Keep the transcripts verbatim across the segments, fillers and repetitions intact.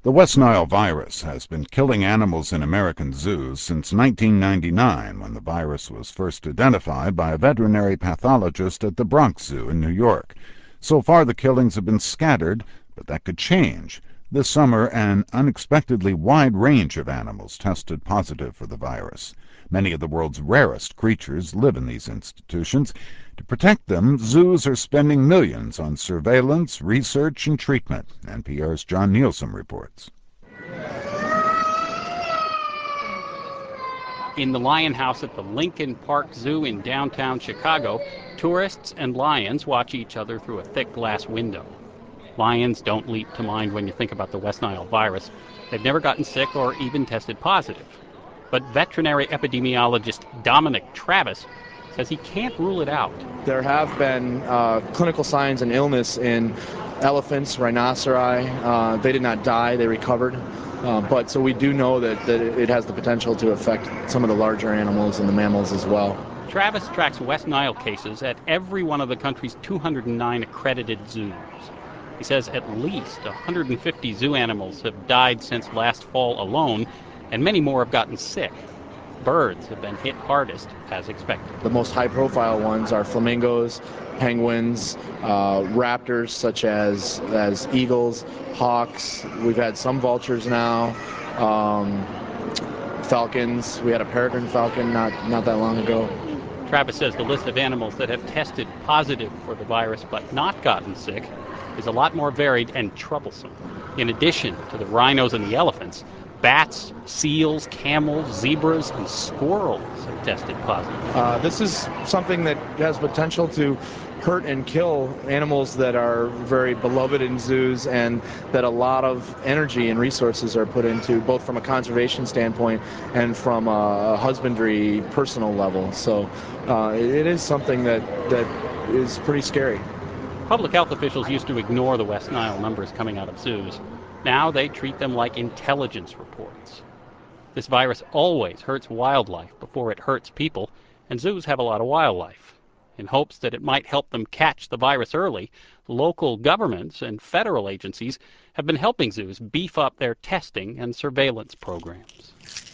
The West Nile virus has been killing animals in American zoos since nineteen ninety-nine, when the virus was first identified by a veterinary pathologist at the Bronx Zoo in New York. So far, the killings have been scattered, but that could change. This summer, an unexpectedly wide range of animals tested positive for the virus. Many of the world's rarest creatures live in these institutions. To protect them, zoos are spending millions on surveillance, research, and treatment. N P R's John Nielsen reports. In the lion house at the Lincoln Park Zoo in downtown Chicago, tourists and lions watch each other through a thick glass window. Lions don't leap to mind when you think about the West Nile virus. They've never gotten sick or even tested positive. But veterinary epidemiologist Dominic Travis says he can't rule it out. There have been uh, clinical signs and illness in elephants, rhinoceri. Uh, they did not die, they recovered. Uh, but so we do know that, that it has the potential to affect some of the larger animals and the mammals as well. Travis tracks West Nile cases at every one of the country's two hundred nine accredited zoos. He says at least one hundred fifty zoo animals have died since last fall alone, and many more have gotten sick. Birds have been hit hardest, as expected. The most high-profile ones are flamingos, penguins, uh, raptors such as as eagles, hawks. We've had some vultures now, um, falcons. We had a peregrine falcon not, not that long ago. Travis says the list of animals that have tested positive for the virus but not gotten sick is a lot more varied and troublesome. In addition to the rhinos and the elephants, bats, seals, camels, zebras, and squirrels have tested positive. Uh, this is something that has potential to hurt and kill animals that are very beloved in zoos and that a lot of energy and resources are put into, both from a conservation standpoint and from a husbandry personal level. So uh, it is something that, that is pretty scary. Public health officials used to ignore the West Nile numbers coming out of zoos. Now they treat them like intelligence reports. This virus always hurts wildlife before it hurts people, and zoos have a lot of wildlife. In hopes that it might help them catch the virus early, local governments and federal agencies have been helping zoos beef up their testing and surveillance programs.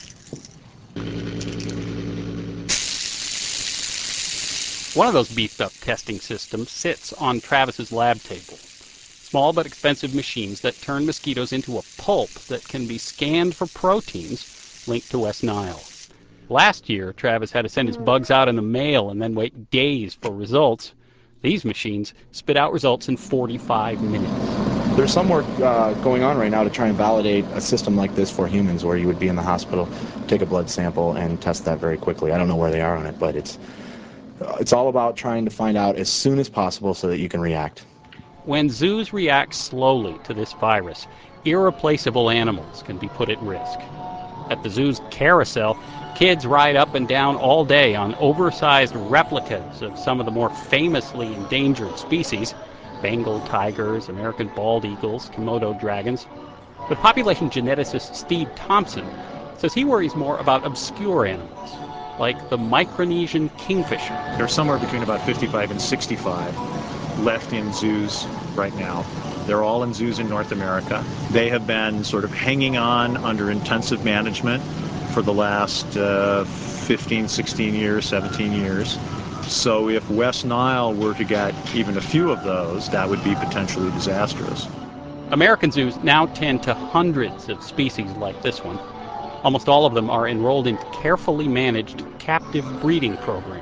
One of those beefed up testing systems sits on Travis's lab table. Small but expensive machines that turn mosquitoes into a pulp that can be scanned for proteins linked to West Nile. Last year, Travis had to send his bugs out in the mail and then wait days for results. These machines spit out results in forty-five minutes. There's some work uh, going on right now to try and validate a system like this for humans, where you would be in the hospital, take a blood sample, and test that very quickly. I don't know where they are on it, but it's it's all about trying to find out as soon as possible so that you can react. When zoos react slowly to this virus, irreplaceable animals can be put at risk. At the zoo's carousel, kids ride up and down all day on oversized replicas of some of the more famously endangered species: Bengal tigers, American bald eagles, Komodo dragons. But population geneticist Steve Thompson says he worries more about obscure animals, like the Micronesian kingfisher. There's somewhere between about fifty-five and sixty-five left in zoos right now. They're all in zoos in North America. They have been sort of hanging on under intensive management for the last uh, fifteen, sixteen years, seventeen years. So if West Nile were to get even a few of those, that would be potentially disastrous. American zoos now tend to hundreds of species like this one. Almost all of them are enrolled in carefully managed captive breeding programs.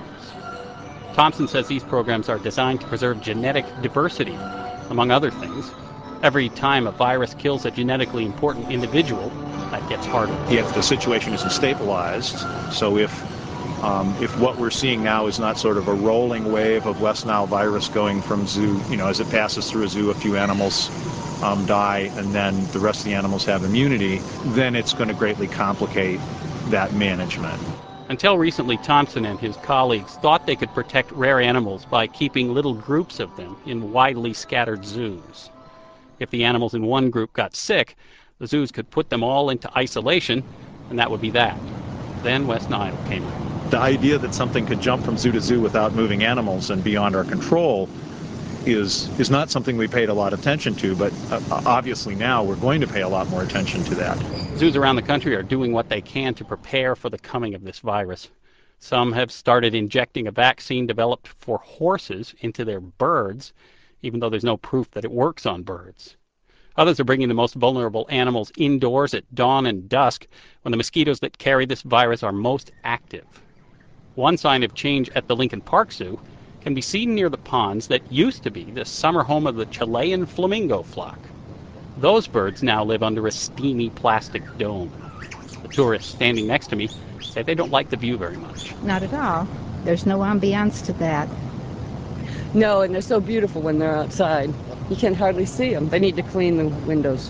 Thompson says these programs are designed to preserve genetic diversity, among other things. Every time a virus kills a genetically important individual, that gets harder. If the situation isn't stabilized, so if um, if what we're seeing now is not sort of a rolling wave of West Nile virus going from zoo, you know, as it passes through a zoo, a few animals um, die, and then the rest of the animals have immunity, then it's going to greatly complicate that management. Until recently, Thompson and his colleagues thought they could protect rare animals by keeping little groups of them in widely scattered zoos. If the animals in one group got sick, the zoos could put them all into isolation, and that would be that. Then West Nile came in. The idea that something could jump from zoo to zoo without moving animals and beyond our control is is not something we paid a lot of attention to, but uh, obviously now we're going to pay a lot more attention to that. Zoos around the country are doing what they can to prepare for the coming of this virus. Some have started injecting a vaccine developed for horses into their birds, even though there's no proof that it works on birds. Others are bringing the most vulnerable animals indoors at dawn and dusk, when the mosquitoes that carry this virus are most active. One sign of change at the Lincoln Park Zoo can be seen near the ponds that used to be the summer home of the Chilean flamingo flock. Those birds now live under a steamy plastic dome. The tourists standing next to me say they don't like the view very much. Not at all. There's no ambiance to that. No, and they're so beautiful when they're outside. You can hardly see them. They need to clean the windows.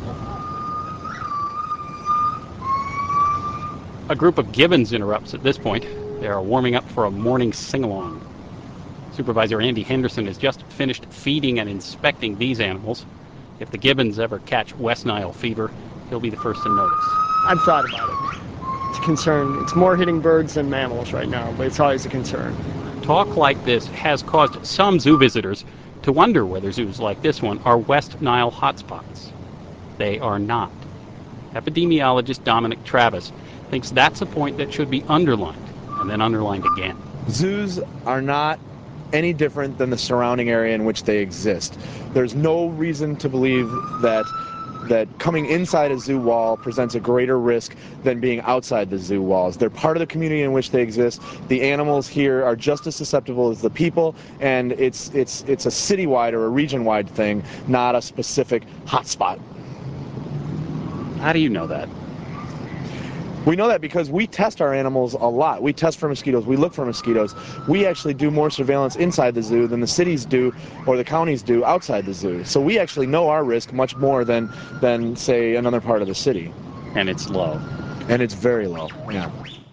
A group of gibbons interrupts at this point. They are warming up for a morning sing-along. Supervisor Andy Henderson has just finished feeding and inspecting these animals. If the gibbons ever catch West Nile fever, he'll be the first to notice. I've thought about it. It's a concern. It's more hitting birds than mammals right now, but it's always a concern. Talk like this has caused some zoo visitors to wonder whether zoos like this one are West Nile hotspots. They are not. Epidemiologist Dominic Travis thinks that's a point that should be underlined and then underlined again. Zoos are not any different than the surrounding area in which they exist. There's no reason to believe that that coming inside a zoo wall presents a greater risk than being outside the zoo walls. They're part of the community in which they exist. The animals here are just as susceptible as the people, and it's it's it's a citywide or a region-wide thing, not a specific hotspot. How do you know that? We know that because we test our animals a lot. We test for mosquitoes. We look for mosquitoes. We actually do more surveillance inside the zoo than the cities do or the counties do outside the zoo. So we actually know our risk much more than, than say, another part of the city. And it's low. And it's very low, yeah.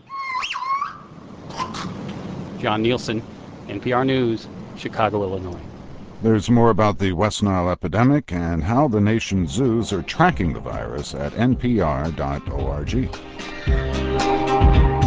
John Nielsen, N P R News, Chicago, Illinois. There's more about the West Nile epidemic and how the nation's zoos are tracking the virus at N P R dot org.